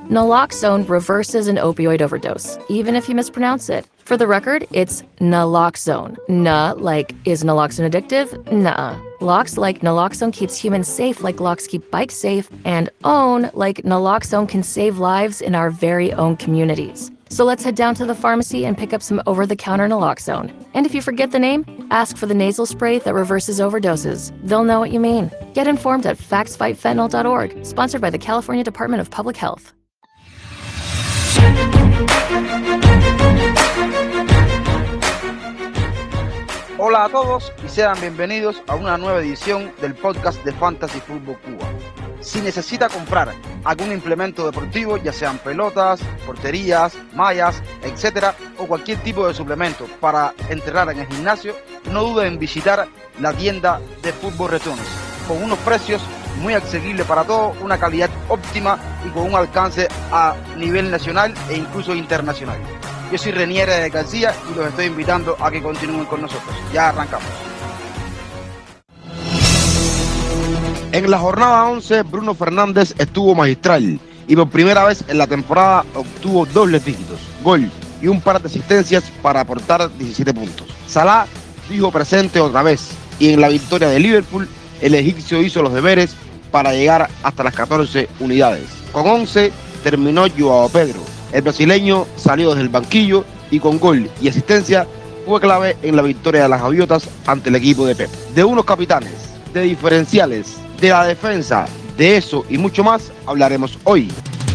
Naloxone reverses an opioid overdose, even if you mispronounce it. For the record, it's naloxone. Na, like, is naloxone addictive? Nuh-uh. Lox, like naloxone keeps humans safe like locks keep bikes safe, and own, like naloxone can save lives in our very own communities. So let's head down to the pharmacy and pick up some over-the-counter naloxone. And if you forget the name, ask for the nasal spray that reverses overdoses. They'll know what you mean. Get informed at factsfightfentanyl.org, sponsored by the California Department of Public Health. Hola a todos y sean bienvenidos a una nueva edición del podcast de Fantasy Football Cuba. Si necesita comprar algún implemento deportivo, ya sean pelotas, porterías, mallas, etcétera, o cualquier tipo de suplemento para entrenar en el gimnasio, no dude en visitar la tienda de Fútbol Returns, con unos precios muy asequibles para todos, una calidad óptima y con un alcance a nivel nacional e incluso internacional. Yo soy Renier de García y los estoy invitando a que continúen con nosotros. Ya arrancamos. En la jornada 11, Bruno Fernández estuvo magistral y por primera vez en la temporada obtuvo dobles dígitos, gol y un par de asistencias para aportar 17 puntos. Salah dijo presente otra vez y en la victoria de Liverpool, el egipcio hizo los deberes para llegar hasta las 14 unidades. Con 11 terminó Joao Pedro. El brasileño salió desde el banquillo y con gol y asistencia fue clave en la victoria de las Gaviotas ante el equipo de Pep. De unos capitanes, de diferenciales, de la defensa, de eso y mucho más hablaremos hoy.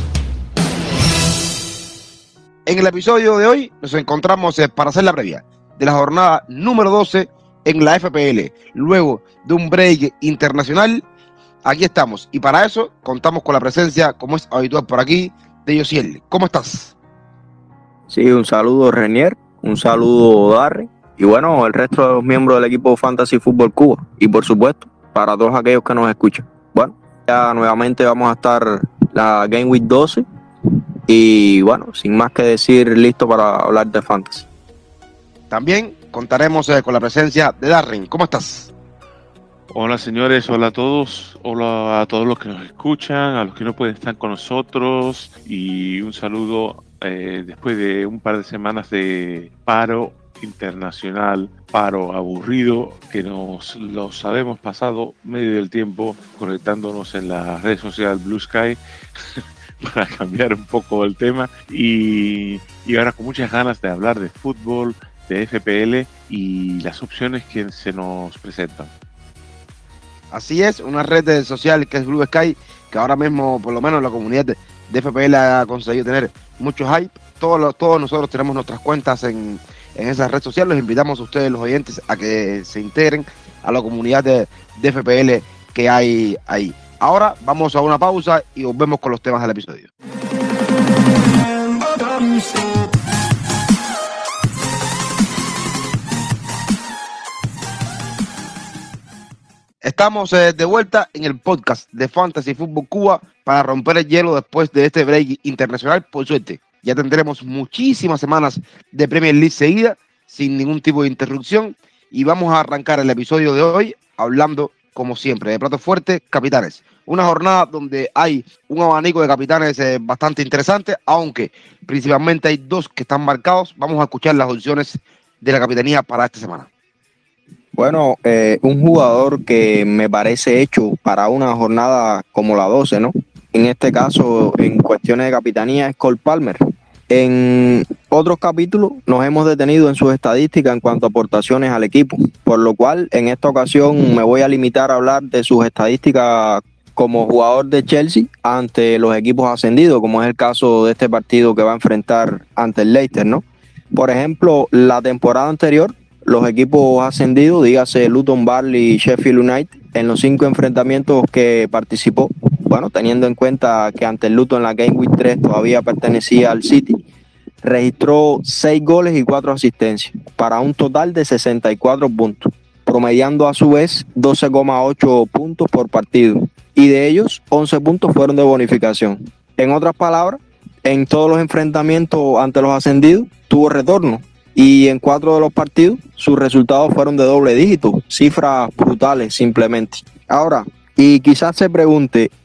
En el episodio de hoy nos encontramos para hacer la previa de la jornada número 12 en la FPL. Luego de un break internacional, aquí estamos y para eso contamos con la presencia, como es habitual por aquí, de Yosiel. ¿Cómo estás? Sí, un saludo Renier, un saludo Darry y bueno, el resto de los miembros del equipo Fantasy Football Cuba y por supuesto para todos aquellos que nos escuchan. Bueno, ya nuevamente vamos a estar la Game Week 12 y bueno, sin más que decir, listo para hablar de Fantasy. También contaremos con la presencia de Darren. ¿Cómo estás? Hola señores, hola a todos los que nos escuchan, a los que no pueden estar con nosotros y un saludo después de un par de semanas de paro internacional, paro aburrido, que nos los habemos pasado medio del tiempo conectándonos en la red social Blue Sky para cambiar un poco el tema y ahora con muchas ganas de hablar de fútbol, de FPL y las opciones que se nos presentan. Así es, una red social que es Blue Sky, que ahora mismo, por lo menos la comunidad de FPL ha conseguido tener mucho hype. Todos nosotros tenemos nuestras cuentas en esa red social. Los invitamos a ustedes, los oyentes, a que se integren a la comunidad de FPL que hay ahí. Ahora vamos a una pausa y volvemos con los temas del episodio. Estamos de vuelta en el podcast de Fantasy Football Cuba para romper el hielo después de este break internacional. Por suerte, ya tendremos muchísimas semanas de Premier League seguida, sin ningún tipo de interrupción. Y vamos a arrancar el episodio de hoy hablando, como siempre, de plato fuerte, capitanes. Una jornada donde hay un abanico de capitanes bastante interesante, aunque principalmente hay dos que están marcados. Vamos a escuchar las opciones de la capitanía para esta semana. Bueno, un jugador que me parece hecho para una jornada como la 12, ¿no? En este caso, en cuestiones de capitanía, es Cole Palmer. En otros capítulos nos hemos detenido en sus estadísticas en cuanto a aportaciones al equipo, por lo cual en esta ocasión me voy a limitar a hablar de sus estadísticas como jugador de Chelsea ante los equipos ascendidos, como es el caso de este partido que va a enfrentar ante el Leicester, ¿no? Por ejemplo, la temporada anterior, los equipos ascendidos, dígase Luton, Burnley y Sheffield United, en los 5 enfrentamientos que participó, bueno, teniendo en cuenta que ante el Luton en la Game Week 3 todavía pertenecía al City, registró 6 goles y 4 asistencias, para un total de 64 puntos, promediando a su vez 12,8 puntos por partido, y de ellos 11 puntos fueron de bonificación. En otras palabras, en todos los enfrentamientos ante los ascendidos tuvo retorno, y en 4 de los partidos sus resultados fueron de doble dígito, cifras brutales simplemente. Ahora, y quizás se pregunte,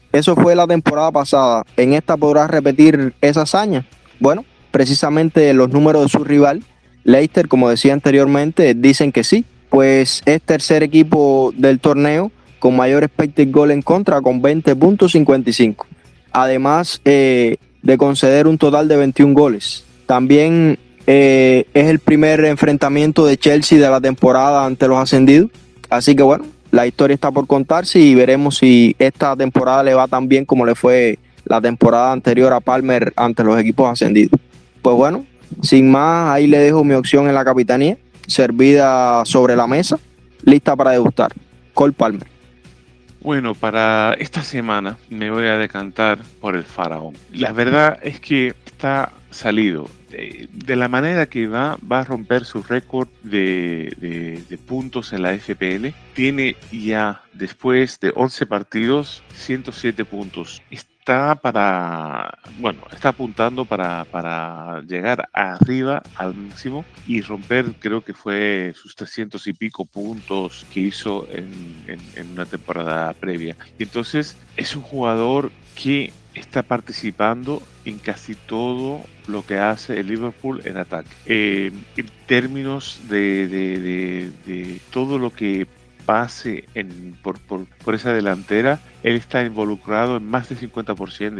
Eso fue la temporada pasada. ¿En esta podrá repetir esa hazaña? Bueno, precisamente los números de su rival, Leicester, como decía anteriormente, dicen que sí, pues es tercer equipo del torneo con mayor expected goal en contra, con 20.55. Además de conceder un total de 21 goles. También es el primer enfrentamiento de Chelsea de la temporada ante los ascendidos. Así que bueno, la historia está por contarse y veremos si esta temporada le va tan bien como le fue la temporada anterior a Palmer ante los equipos ascendidos. Pues bueno, sin más, ahí le dejo mi opción en la capitanía, servida sobre la mesa, lista para degustar. Cole Palmer. Bueno, para esta semana me voy a decantar por el Faraón. La verdad es que está salido. De la manera que va a romper su récord de puntos en la FPL. Tiene ya, después de 11 partidos, 107 puntos. Está apuntando para llegar arriba al máximo y romper, creo que fue sus 300 y pico puntos que hizo en una temporada previa. Entonces, es un jugador que está participando en casi todo lo que hace el Liverpool en ataque. En términos de todo lo que pase por esa delantera, él está involucrado en más del 50%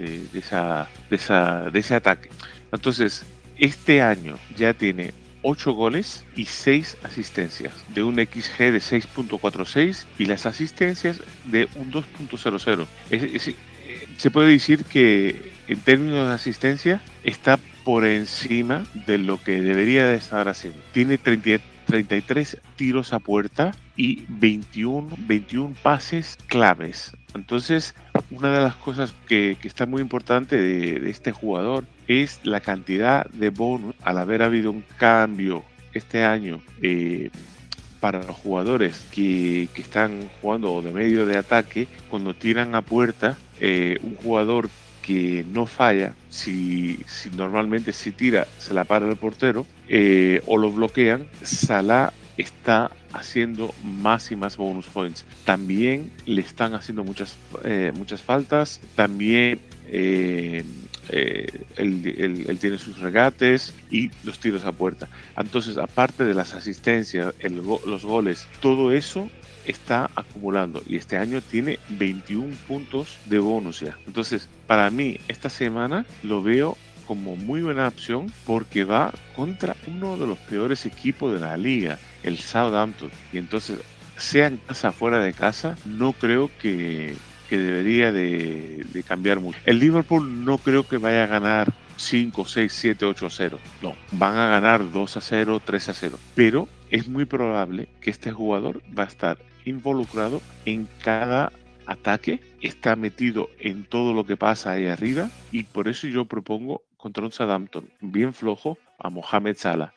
de ese ataque. Entonces, este año ya tiene 8 goles y 6 asistencias, de un XG de 6.46 y las asistencias de un 2.00. Se puede decir que en términos de asistencia está por encima de lo que debería de estar haciendo. Tiene 33 tiros a puerta y 21 pases claves. Entonces, una de las cosas que está muy importante de este jugador es la cantidad de bonus. Al haber habido un cambio este año para los jugadores que están jugando de medio de ataque, cuando tiran a puerta, un jugador que no falla, si normalmente si tira se la para el portero o lo bloquean, Salah está haciendo más y más bonus points. También le están haciendo muchas faltas. También él tiene sus regates y los tiros a puerta. Entonces, aparte de las asistencias, los goles, todo eso está acumulando y este año tiene 21 puntos de bonus ya. Entonces, para mí, esta semana lo veo como muy buena opción porque va contra uno de los peores equipos de la liga, el Southampton. Y entonces, sea en casa o fuera de casa, no creo que debería de cambiar mucho. El Liverpool no creo que vaya a ganar 5, 6, 7, 8-0. No, van a ganar 2-0, 3-0. Pero es muy probable que este jugador va a estar involucrado en cada ataque, está metido en todo lo que pasa ahí arriba y por eso yo propongo contra un Southampton bien flojo a Mohamed Salah.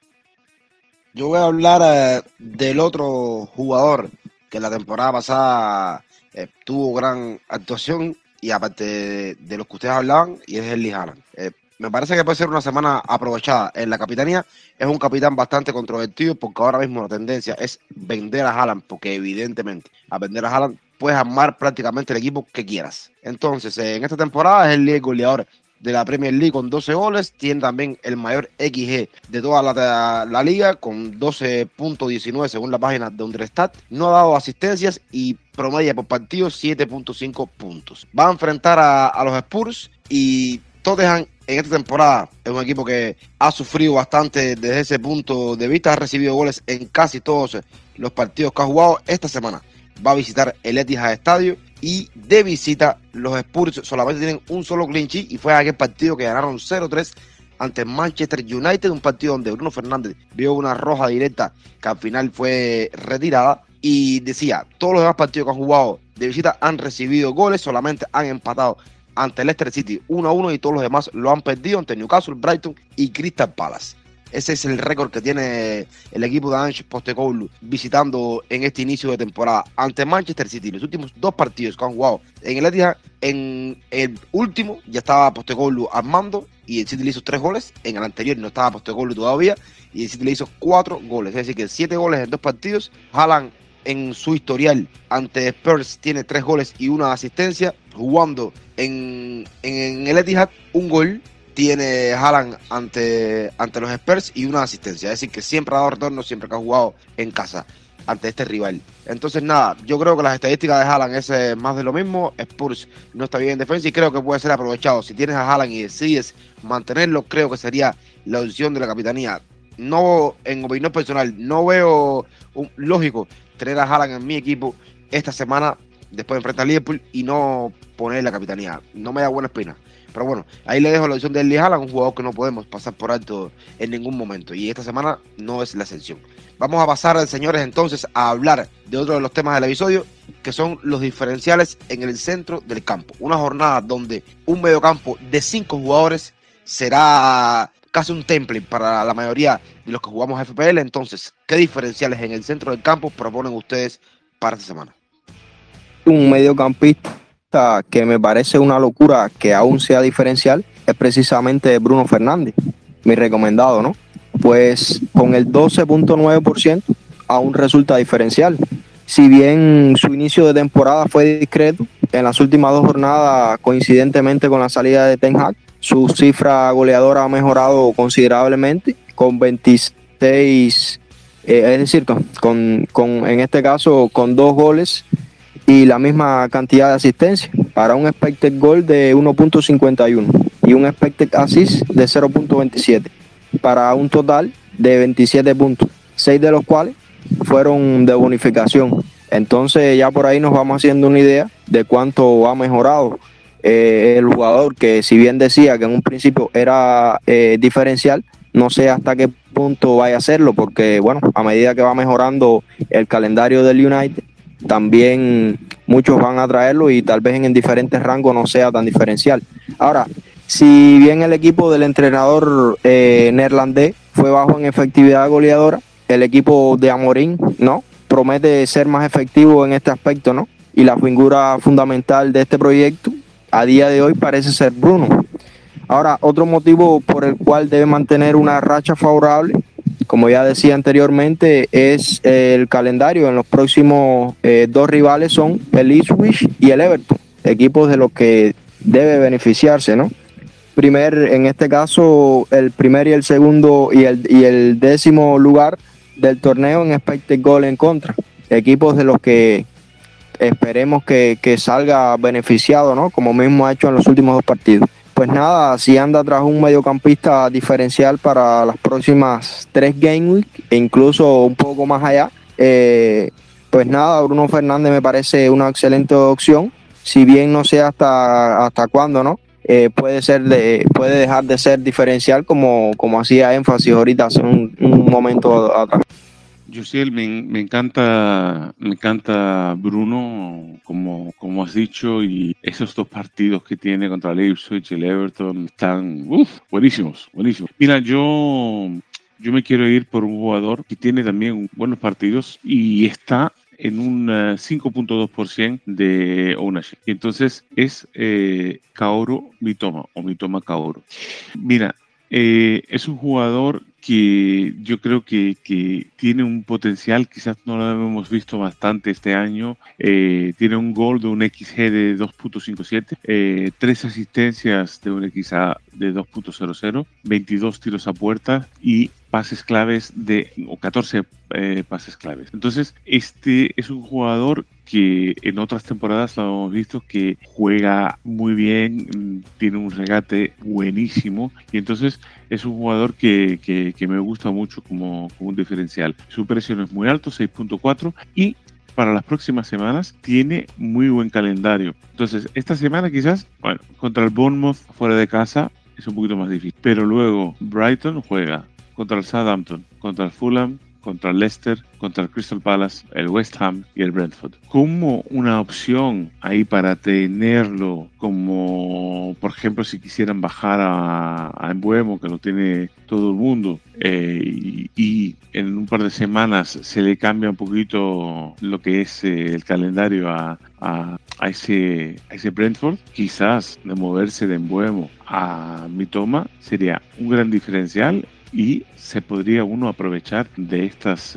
Yo voy a hablar del otro jugador que la temporada pasada tuvo gran actuación y aparte de los que ustedes hablaban, y es Erling Haaland. Me parece que puede ser una semana aprovechada en la capitanía. Es un capitán bastante controvertido porque ahora mismo la tendencia es vender a Haaland, porque evidentemente a vender a Haaland puedes armar prácticamente el equipo que quieras. Entonces, en esta temporada es el líder goleador de la Premier League con 12 goles, tiene también el mayor XG de toda la liga con 12.19 según la página de Understat, no ha dado asistencias y promedia por partido 7.5 puntos. Va a enfrentar a los Spurs y Tottenham en esta temporada es un equipo que ha sufrido bastante desde ese punto de vista, ha recibido goles en casi todos los partidos que ha jugado. Esta semana va a visitar el Etihad Estadio y de visita los Spurs solamente tienen un solo clean sheet y fue aquel partido que ganaron 0-3 ante Manchester United, un partido donde Bruno Fernández vio una roja directa que al final fue retirada. Y decía, todos los demás partidos que han jugado de visita han recibido goles, solamente han empatado ante Leicester City 1-1 y todos los demás lo han perdido ante Newcastle, Brighton y Crystal Palace. Ese es el récord que tiene el equipo de Ange Postecoglou visitando en este inicio de temporada ante Manchester City. Los últimos dos partidos que han jugado en el Etihad, en el último ya estaba Postecoglou armando y el City le hizo 3 goles. En el anterior no estaba Postecoglou todavía y el City le hizo 4 goles. Es decir, que 7 goles en 2 partidos. Haaland en su historial ante Spurs tiene 3 goles y 1 asistencia. jugando en el Etihad, un gol tiene Haaland ante los Spurs y una asistencia. Es decir, que siempre ha dado retorno, siempre que ha jugado en casa ante este rival. Entonces, nada, yo creo que las estadísticas de Haaland es más de lo mismo. Spurs no está bien en defensa y creo que puede ser aprovechado. Si tienes a Haaland y decides mantenerlo, creo que sería la opción de la capitanía. No, en opinión personal, no veo lógico tener a Haaland en mi equipo esta semana después de enfrentar a Liverpool y no poner la capitanía. No me da buena espina. Pero bueno, ahí le dejo la opción de Erling Haaland, un jugador que no podemos pasar por alto en ningún momento. Y esta semana no es la excepción. Vamos a pasar, señores, entonces a hablar de otro de los temas del episodio, que son los diferenciales en el centro del campo. Una jornada donde un mediocampo de 5 jugadores será casi un template para la mayoría de los que jugamos FPL. Entonces, ¿qué diferenciales en el centro del campo proponen ustedes para esta semana? Un mediocampista que me parece una locura que aún sea diferencial es precisamente Bruno Fernández, mi recomendado, ¿no? Pues con el 12.9% aún resulta diferencial. Si bien su inicio de temporada fue discreto, en las últimas 2 jornadas, coincidentemente con la salida de Ten Hag, su cifra goleadora ha mejorado considerablemente con 26, es decir, en este caso con 2 goles y la misma cantidad de asistencia, para un expected goal de 1.51 y un expected assist de 0.27, para un total de 27 puntos, 6 de los cuales fueron de bonificación. Entonces ya por ahí nos vamos haciendo una idea de cuánto ha mejorado el jugador, que si bien decía que en un principio era diferencial, no sé hasta qué punto vaya a serlo, porque bueno, a medida que va mejorando el calendario del United, también muchos van a traerlo y tal vez en diferentes rangos no sea tan diferencial. Ahora, si bien el equipo del entrenador neerlandés fue bajo en efectividad goleadora, el equipo de Amorim, ¿no?, promete ser más efectivo en este aspecto, ¿no? Y la figura fundamental de este proyecto a día de hoy parece ser Bruno. Ahora, otro motivo por el cual debe mantener una racha favorable, como ya decía anteriormente, es el calendario. En los próximos 2 rivales son el Ipswich y el Everton, equipos de los que debe beneficiarse, ¿no? En este caso, el primer y el segundo y el 10º lugar del torneo en expected goal en contra, equipos de los que esperemos que salga beneficiado, ¿no?, como mismo ha hecho en los últimos 2 partidos. Pues nada, si anda tras un mediocampista diferencial para las próximas 3 Game Week e incluso un poco más allá, pues nada, Bruno Fernández me parece una excelente opción, si bien no sé hasta cuándo, ¿no? Puede dejar de ser diferencial como hacía énfasis ahorita hace un momento atrás. Yosiel, me encanta Bruno, como has dicho, y esos 2 partidos que tiene contra el Ipswich y el Everton están buenísimos. Mira, yo me quiero ir por un jugador que tiene también buenos partidos y está en un 5.2% de ownership. Y entonces es Kaoru Mitoma o Mitoma Kaoru. Mira, es un jugador que yo creo que tiene un potencial, quizás no lo hemos visto bastante este año. Tiene un gol de un XG de 2.57, 3 asistencias de un XA de 2.00, 22 tiros a puerta y pases claves o 14 pases claves. Entonces, este es un jugador que en otras temporadas lo hemos visto que juega muy bien, tiene un regate buenísimo y entonces es un jugador que me gusta mucho como un diferencial. Su precio no es muy alto, 6.4, y para las próximas semanas tiene muy buen calendario. Entonces, esta semana quizás, bueno, contra el Bournemouth fuera de casa es un poquito más difícil, pero luego Brighton juega contra el Southampton, contra el Fulham, contra el Leicester, contra el Crystal Palace, el West Ham y el Brentford. Como una opción ahí para tenerlo, como por ejemplo si quisieran bajar a Mbeumo, que lo tiene todo el mundo, y en un par de semanas se le cambia un poquito lo que es el calendario a ese Brentford, quizás de moverse de Mbeumo a Mitoma sería un gran diferencial y se podría uno aprovechar de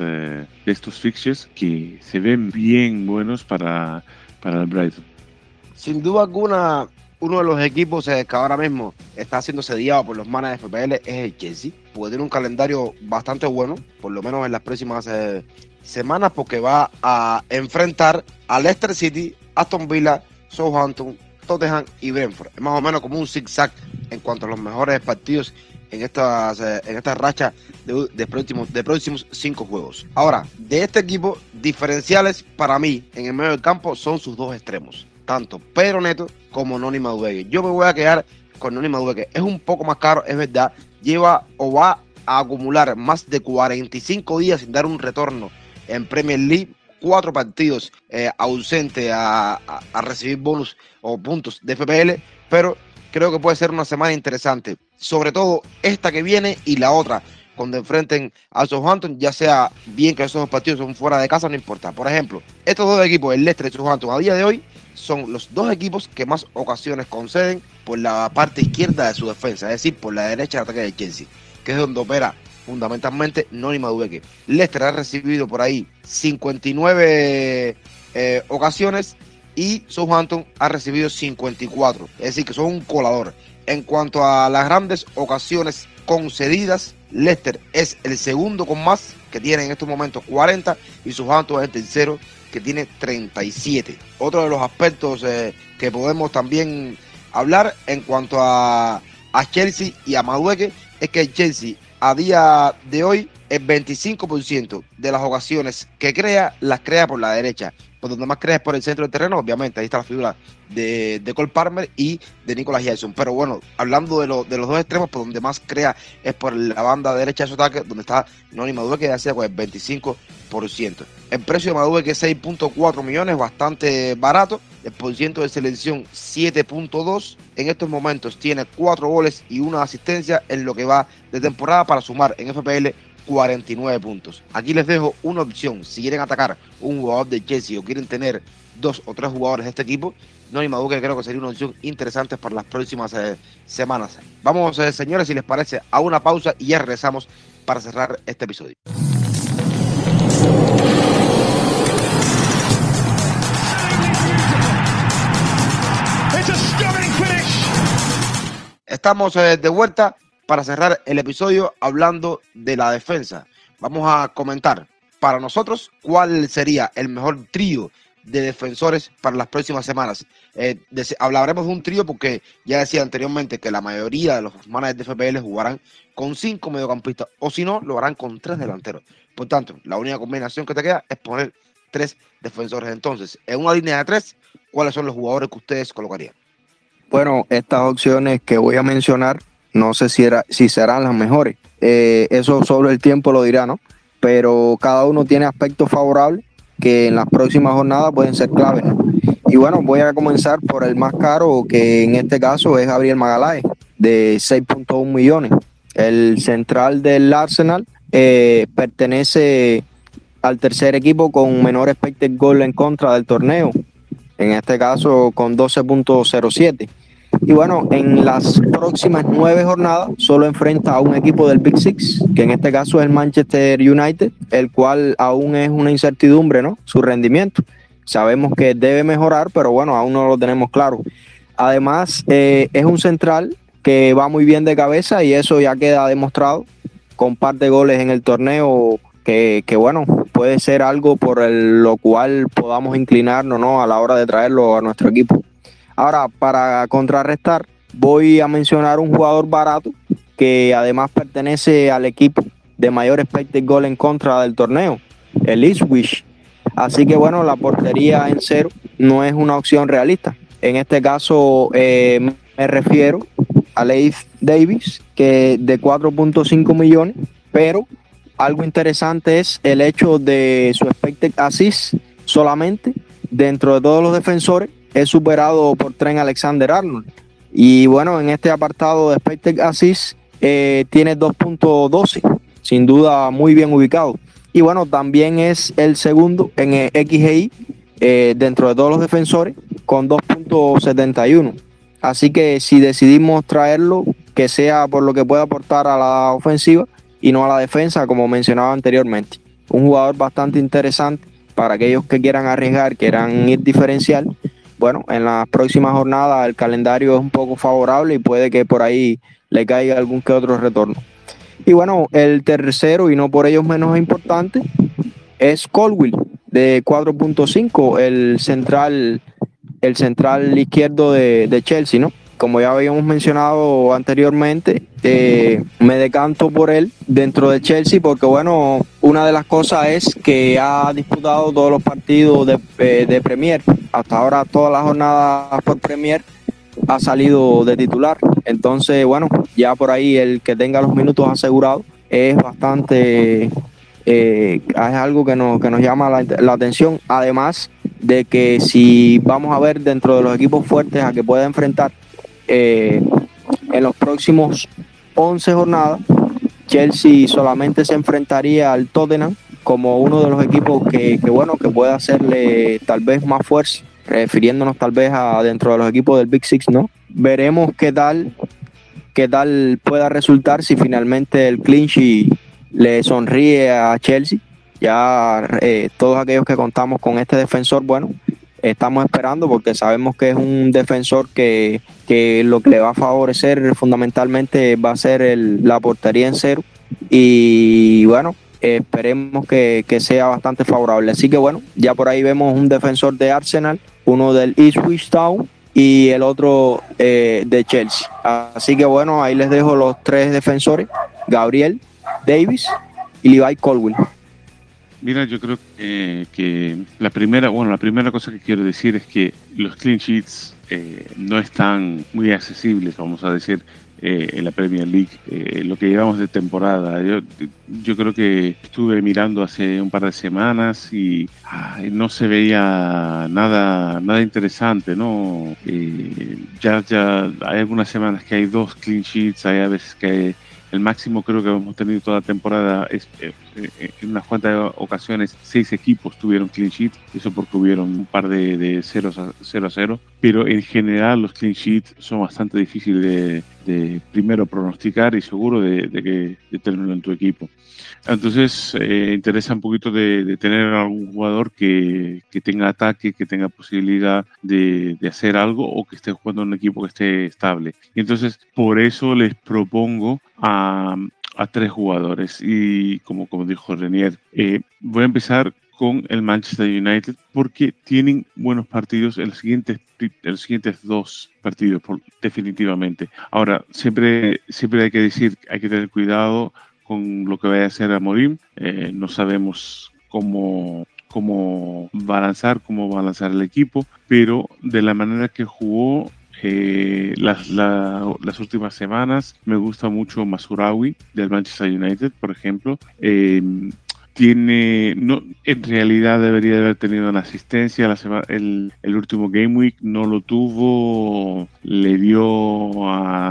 estos fixtures que se ven bien buenos para el Brighton. Sin duda alguna, uno de los equipos que ahora mismo está siendo sediado por los manes de FPL es el Chelsea, porque tiene un calendario bastante bueno, por lo menos en las próximas semanas, porque va a enfrentar a Leicester City, Aston Villa, Southampton, Tottenham y Brentford. Es más o menos como un zig-zag en cuanto a los mejores partidos en esta racha de próximos 5 juegos. Ahora, de este equipo, diferenciales para mí en el medio del campo son sus dos extremos, tanto Pedro Neto como Noni Madueque. Yo me voy a quedar con Noni Madueque. Es un poco más caro, es verdad. Lleva o va a acumular más de 45 días sin dar un retorno en Premier League. 4 partidos ausente a recibir bonus o puntos de FPL, pero creo que puede ser una semana interesante, sobre todo esta que viene y la otra, cuando enfrenten a Southampton, ya sea bien que esos dos partidos son fuera de casa, no importa. Por ejemplo, estos dos equipos, el Leicester y Southampton, a día de hoy, son los dos equipos que más ocasiones conceden por la parte izquierda de su defensa, es decir, por la derecha de ataque del Chelsea, que es donde opera fundamentalmente Noni Madueque. Leicester ha recibido por ahí 59 ocasiones y Southampton ha recibido 54, es decir, que son un colador. En cuanto a las grandes ocasiones concedidas, Leicester es el segundo con más, que tiene en estos momentos 40, y Southampton es el tercero, que tiene 37. Otro de los aspectos que podemos también hablar en cuanto a Chelsea y a Madueque es que el Chelsea a día de hoy el 25% de las ocasiones que crea, las crea por la derecha. Por donde más crea es por el centro del terreno, obviamente. Ahí está la figura de Cole Palmer y de Nicolas Jackson. Pero bueno, hablando de los dos extremos, por donde más crea es por la banda derecha de su ataque, donde está Noni Madueque, que hace con el 25%. El precio de Madueque es 6.4 millones, bastante barato. El porciento de selección 7.2. En estos momentos tiene 4 goles y 1 asistencia en lo que va de temporada, para sumar en FPL 49 puntos. Aquí les dejo una opción. Si quieren atacar un jugador de Chelsea o quieren tener 2 o 3 jugadores de este equipo, Noni Madueque creo que sería una opción interesante para las próximas semanas. Vamos, señores, si les parece, a una pausa y ya regresamos para cerrar este episodio. Estamos de vuelta para cerrar el episodio hablando de la defensa. Vamos a comentar para nosotros cuál sería el mejor trío de defensores para las próximas semanas. Hablaremos de un trío porque ya decía anteriormente que la mayoría de los managers de FPL jugarán con 5 mediocampistas, o si no, lo harán con 3 delanteros. Por tanto, la única combinación que te queda es poner 3 defensores. Entonces, en una línea de 3, ¿cuáles son los jugadores que ustedes colocarían? Bueno, estas opciones que voy a mencionar, no sé si serán las mejores. Eso solo el tiempo lo dirá, ¿no? Pero cada uno tiene aspectos favorables que en las próximas jornadas pueden ser claves, ¿no? Y bueno, voy a comenzar por el más caro, que en este caso es Gabriel Magalhaes, de 6.1 millones. El central del Arsenal pertenece al tercer equipo con menor expected goal en contra del torneo, en este caso con 12.07. Y bueno, en las próximas 9 jornadas solo enfrenta a un equipo del Big Six, que en este caso es el Manchester United, el cual aún es una incertidumbre, ¿no? Su rendimiento. Sabemos que debe mejorar, pero bueno, aún no lo tenemos claro. Además, es un central que va muy bien de cabeza y eso ya queda demostrado con par de goles en el torneo, que bueno, puede ser algo por lo cual podamos inclinarnos, ¿no?, a la hora de traerlo a nuestro equipo. Ahora, para contrarrestar, voy a mencionar un jugador barato que además pertenece al equipo de mayor expected goal en contra del torneo, el Ipswich. Así que bueno, la portería en 0 no es una opción realista. En este caso me refiero a Leif Davis, que de 4.5 millones, pero algo interesante es el hecho de su expected assist. Solamente dentro de todos los defensores es superado por Trent Alexander-Arnold. Y bueno, en este apartado de expected assist tiene 2.12, sin duda muy bien ubicado. Y bueno, también es el segundo en XGI dentro de todos los defensores con 2.71. Así que si decidimos traerlo, que sea por lo que pueda aportar a la ofensiva y no a la defensa, como mencionaba anteriormente. Un jugador bastante interesante para aquellos que quieran arriesgar, quieran ir diferencial, bueno, en las próximas jornadas el calendario es un poco favorable y puede que por ahí le caiga algún que otro retorno. Y bueno, el tercero, y no por ello menos importante, es Colwill, de 4.5, el central izquierdo de Chelsea, ¿no? Como ya habíamos mencionado anteriormente, me decanto por él dentro de Chelsea porque, bueno, una de las cosas es que ha disputado todos los partidos de Premier. Hasta ahora todas las jornadas por Premier ha salido de titular. Entonces, bueno, ya por ahí el que tenga los minutos asegurados es bastante, es algo que nos llama la atención. Además de que si vamos a ver dentro de los equipos fuertes a que pueda enfrentar en los próximos 11 jornadas, Chelsea solamente se enfrentaría al Tottenham como uno de los equipos que puede hacerle tal vez más fuerza, refiriéndonos tal vez a dentro de los equipos del Big Six, ¿no? Veremos qué tal pueda resultar si finalmente el clean sheet le sonríe a Chelsea. Ya todos aquellos que contamos con este defensor, bueno, estamos esperando porque sabemos que es un defensor que lo que le va a favorecer fundamentalmente va a ser la portería en cero. Y bueno, esperemos que sea bastante favorable. Así que bueno, ya por ahí vemos un defensor de Arsenal, uno del Ipswich Town y el otro de Chelsea. Así que bueno, ahí les dejo los tres defensores: Gabriel, Davis y Levi Colwill. Mira, yo creo que la primera cosa que quiero decir es que los clean sheets no están muy accesibles, vamos a decir, en la Premier League, lo que llevamos de temporada. Yo creo que estuve mirando hace un par de semanas y no se veía nada interesante, ¿no? Ya hay algunas semanas que hay 2 clean sheets, hay a veces que el máximo creo que hemos tenido toda la temporada es en unas cuantas ocasiones 6 equipos tuvieron clean sheet, eso porque hubieron un par de 0 a 0, pero en general los clean sheets son bastante difíciles de primero pronosticar y seguro de tenerlo en tu equipo. Entonces interesa un poquito de tener algún jugador que tenga ataque, que tenga posibilidad de hacer algo o que esté jugando en un equipo que esté estable. Y entonces por eso les propongo a 3 jugadores y como dijo Renier, voy a empezar con el Manchester United porque tienen buenos partidos en los siguientes 2 partidos definitivamente. Ahora, siempre hay que decir, hay que tener cuidado con lo que vaya a hacer Amorim. No sabemos cómo balanzar el equipo, pero de la manera que jugó las últimas semanas me gusta mucho Mazraoui del Manchester United, por ejemplo. En realidad debería de haber tenido una asistencia el último Game Week, no lo tuvo, le dio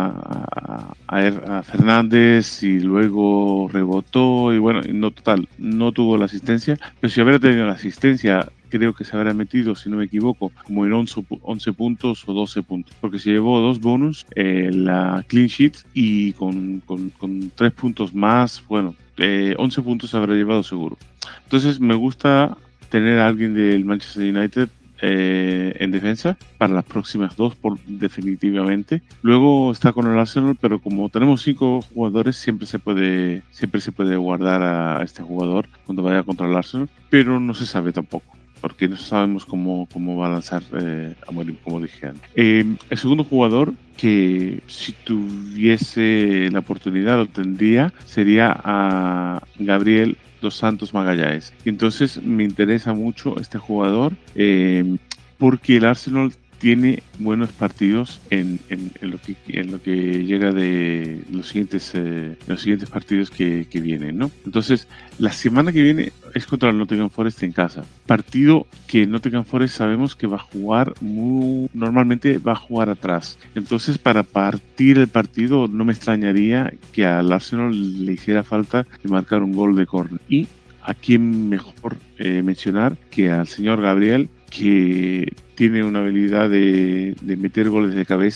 a Fernández y luego rebotó y bueno, no tuvo la asistencia, pero si hubiera tenido la asistencia creo que se habrá metido, si no me equivoco, como en 11 puntos o 12 puntos, porque se llevó 2 bonus, la clean sheet y con 3 puntos más, bueno, 11 puntos se habrá llevado seguro. Entonces me gusta tener a alguien del Manchester United en defensa para las próximas 2 definitivamente. Luego está con el Arsenal, pero como tenemos 5 jugadores siempre se puede guardar a este jugador cuando vaya contra el Arsenal, pero no se sabe tampoco porque no sabemos cómo va a lanzar Amorim, como dije antes. El segundo jugador que si tuviese la oportunidad lo tendría sería a Gabriel dos Santos Magallanes. Entonces me interesa mucho este jugador porque el Arsenal tiene buenos partidos en lo que llega de los siguientes partidos que vienen, ¿no? Entonces, la semana que viene es contra el Nottingham Forest en casa. Partido que Nottingham Forest sabemos que normalmente va a jugar atrás. Entonces, para partir el partido, no me extrañaría que al Arsenal le hiciera falta de marcar un gol de córner. Y a quién mejor mencionar que al señor Gabriel, que tiene una habilidad de meter goles de cabeza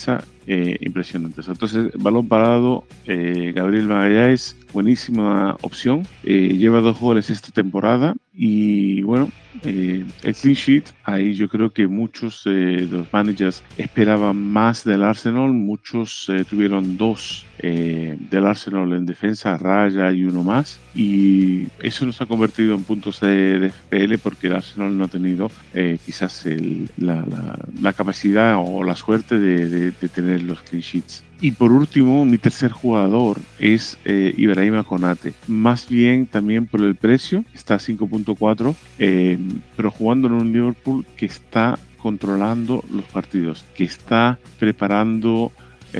impresionantes. Entonces, balón parado, Gabriel Magallanes, buenísima opción. Lleva 2 goles esta temporada y bueno, el clean sheet, ahí yo creo que muchos de los managers esperaban más del Arsenal, muchos tuvieron 2 del Arsenal en defensa, Raya y uno más, y eso nos ha convertido en puntos de FPL porque el Arsenal no ha tenido quizás la capacidad o la suerte de tener los clean sheets. Y por último, mi tercer jugador es Ibrahima Konate. Más bien también por el precio, está a 5.4, pero jugando en un Liverpool que está controlando los partidos, que está preparando,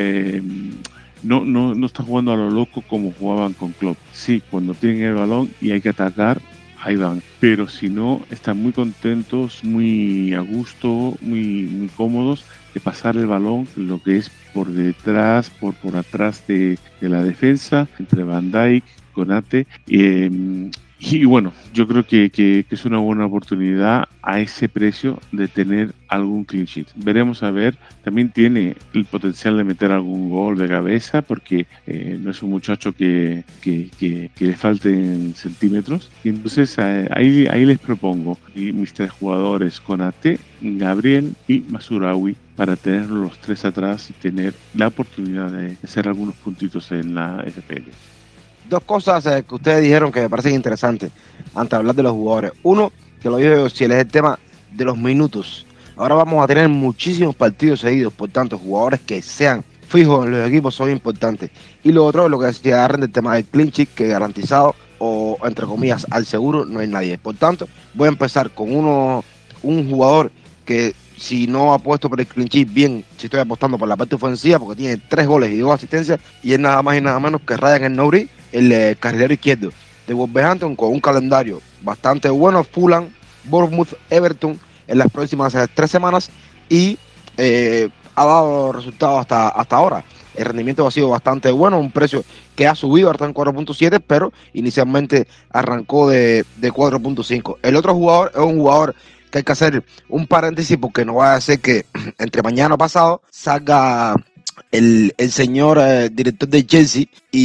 no está jugando a lo loco como jugaban con Klopp. Sí, cuando tienen el balón y hay que atacar, ahí van. Pero si no, están muy contentos, muy a gusto, muy cómodos de pasar el balón, lo que es por detrás, por atrás de la defensa, entre Van Dijk, Konate. Y bueno, yo creo que es una buena oportunidad a ese precio de tener algún clean sheet. Veremos a ver, también tiene el potencial de meter algún gol de cabeza porque no es un muchacho que le falten centímetros. Y entonces ahí les propongo mis 3 jugadores, Konate, Gabriel y Mazraoui, para tener los 3 atrás y tener la oportunidad de hacer algunos puntitos en la FPL. 2 cosas que ustedes dijeron que me parecen interesantes antes de hablar de los jugadores. Uno, que lo dijo si es el tema de los minutos. Ahora vamos a tener muchísimos partidos seguidos, por tanto, jugadores que sean fijos en los equipos son importantes. Y lo otro, lo que se agarren del tema del clean sheet, que garantizado o entre comillas al seguro no hay nadie. Por tanto, voy a empezar con un jugador que si no apuesto por el clean sheet, bien, si estoy apostando por la parte ofensiva, porque tiene 3 goles y 2 asistencias, y es nada más y nada menos que Ryan El-Nouri, el carrilero izquierdo de Wolverhampton, con un calendario bastante bueno: Fulham, Bournemouth, Everton en las próximas 3 semanas, y ha dado resultados hasta ahora. El rendimiento ha sido bastante bueno, un precio que ha subido hasta en 4.7, pero inicialmente arrancó de 4.5. El otro jugador es un jugador que hay que hacer un paréntesis porque no va a ser que entre mañana o pasado salga el señor director de Chelsea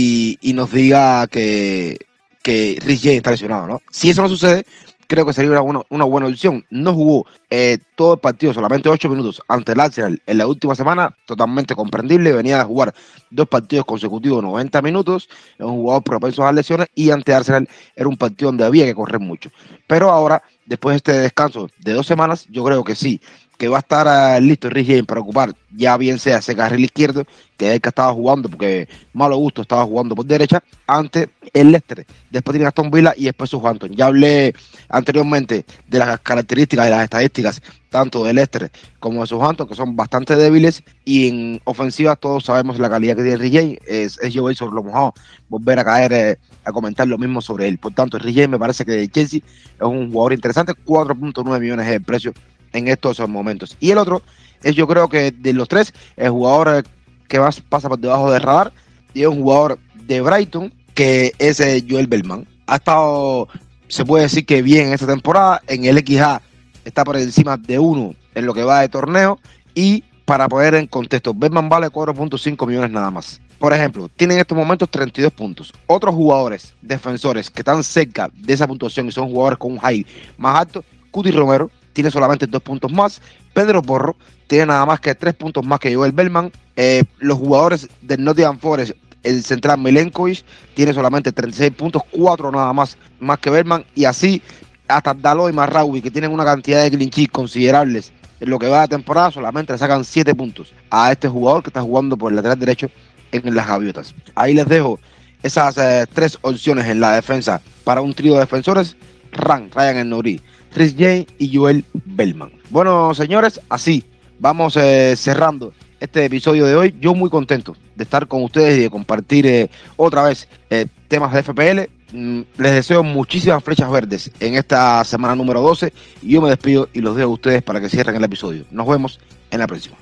y nos diga que Reece James está lesionado, ¿no? Si eso no sucede, creo que sería una buena opción. No jugó todo el partido, solamente 8 minutos ante el Arsenal en la última semana, totalmente comprendible. Venía de jugar 2 partidos consecutivos, 90 minutos, es un jugador propenso a las lesiones, y ante Arsenal era un partido donde había que correr mucho. Pero ahora, después de este descanso de 2 semanas, yo creo que sí, que va a estar listo Reece James para ocupar, ya bien sea ese carril izquierdo, que es el que estaba jugando, porque malo gusto estaba jugando por derecha, ante el Leicester. Después tiene Aston Villa y después Southampton. Ya hablé anteriormente de las características y las estadísticas tanto de Leicester como de Southampton, que son bastante débiles, y en ofensiva todos sabemos la calidad que tiene Reece James. Es llover sobre lo mojado volver a caer a comentar lo mismo sobre él. Por tanto, Reece James me parece que de Chelsea es un jugador interesante. 4.9 millones es el precio en estos momentos. Y el otro es, yo creo que de los 3, el jugador que más pasa por debajo del radar, y es un jugador de Brighton, que es Joel Bellman. Ha estado, se puede decir que bien esta temporada, en el XA está por encima de 1 en lo que va de torneo, y para poner en contexto, Bellman vale 4.5 millones nada más. Por ejemplo, tiene en estos momentos 32 puntos. Otros jugadores defensores que están cerca de esa puntuación y son jugadores con un high más alto: Cuti Romero tiene solamente 2 puntos más. Pedro Porro tiene nada más que 3 puntos más que Joel Bellman. Los jugadores del Nottingham Forest, el central Milenkovic, tiene solamente 36 puntos, 4 nada más que Bellman, y así hasta Dalot y Mazraoui, que tienen una cantidad de clean sheet considerables en lo que va de temporada, solamente le sacan 7 puntos a este jugador que está jugando por el lateral derecho en las Gaviotas. Ahí les dejo esas 3 opciones en la defensa para un trío de defensores: Ryan El-Nouri, Reece James y Joel Bellman. Bueno, señores, así vamos cerrando este episodio de hoy. Yo muy contento de estar con ustedes y de compartir otra vez temas de FPL. Les deseo muchísimas flechas verdes en esta semana número 12, y yo me despido y los dejo a ustedes para que cierren el episodio. Nos vemos en la próxima.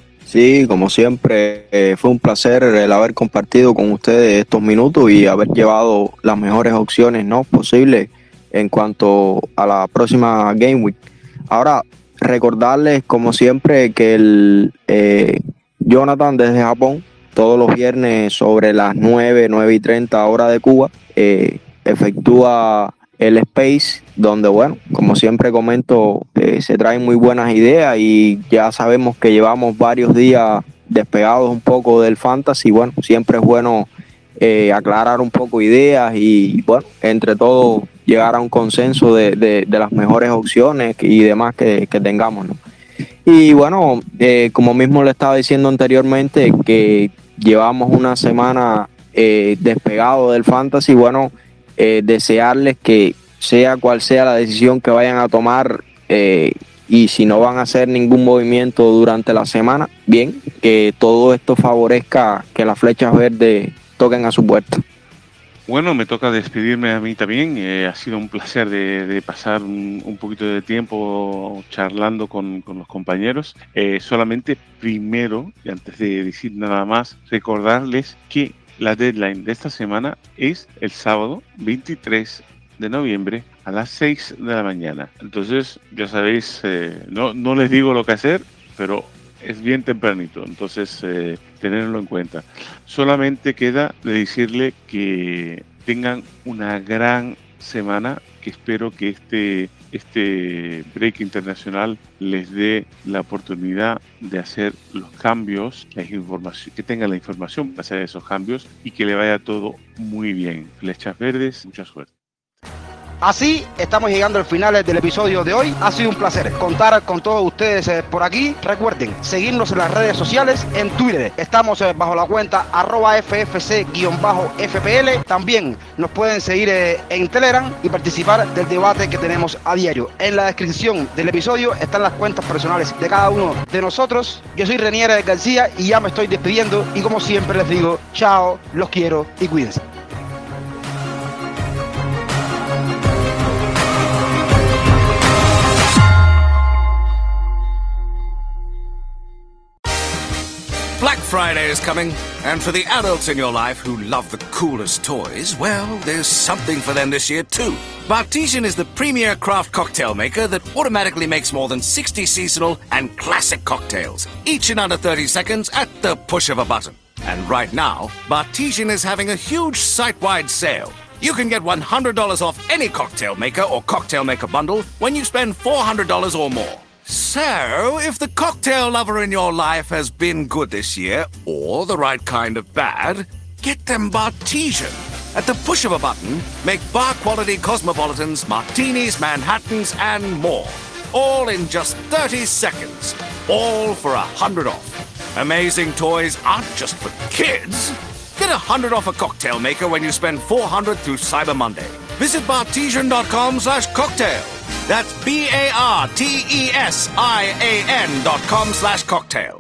Sí, como siempre, fue un placer el haber compartido con ustedes estos minutos y haber llevado las mejores opciones, ¿no?, posibles en cuanto a la próxima Game Week. Ahora, recordarles, como siempre, que Jonathan desde Japón, todos los viernes sobre las 9:30 hora de Cuba, efectúa el Space, donde, bueno, como siempre comento, se traen muy buenas ideas y ya sabemos que llevamos varios días despegados un poco del fantasy. Bueno, siempre es bueno aclarar un poco ideas y, bueno, entre todos llegar a un consenso de las mejores opciones y demás que tengamos, ¿no? Y bueno, como mismo le estaba diciendo anteriormente, que llevamos una semana despegado del fantasy. Bueno, desearles que sea cual sea la decisión que vayan a tomar, y si no van a hacer ningún movimiento durante la semana, bien, que todo esto favorezca que las flechas verdes toquen a su puerta. Bueno, me toca despedirme a mí también. Ha sido un placer de pasar un poquito de tiempo charlando con los compañeros. Solamente primero, y antes de decir nada más, recordarles que la deadline de esta semana es el sábado 23 de noviembre a las 6 de la mañana. Entonces, ya sabéis, no les digo lo que hacer, pero es bien tempranito, entonces tenerlo en cuenta. Solamente queda de decirle que tengan una gran semana, que espero que este break internacional les dé la oportunidad de hacer los cambios, que tengan la información para hacer esos cambios y que le vaya todo muy bien. Flechas verdes, mucha suerte. Así estamos llegando al final del episodio de hoy. Ha sido un placer contar con todos ustedes por aquí. Recuerden seguirnos en las redes sociales. En Twitter estamos bajo la cuenta @ffc_fpl. También nos pueden seguir en Telegram y participar del debate que tenemos a diario. En la descripción del episodio están las cuentas personales de cada uno de nosotros. Yo soy Renier García y ya me estoy despidiendo, y como siempre les digo, chao, los quiero y cuídense. Black Friday is coming, and for the adults in your life who love the coolest toys, well, there's something for them this year too. Bartesian is the premier craft cocktail maker that automatically makes more than 60 seasonal and classic cocktails, each in under 30 seconds at the push of a button. And right now, Bartesian is having a huge site-wide sale. You can get $100 off any cocktail maker or cocktail maker bundle when you spend $400 or more. So, if the cocktail lover in your life has been good this year, or the right kind of bad, get them Bartesian. At the push of a button, make bar-quality Cosmopolitans, Martinis, Manhattans, and more. All in just 30 seconds. All for $100 off. Amazing toys aren't just for kids. Get $100 off a cocktail maker when you spend $400 through Cyber Monday. Visit Bartesian.com/cocktail. That's BARTESIAN.com/cocktail.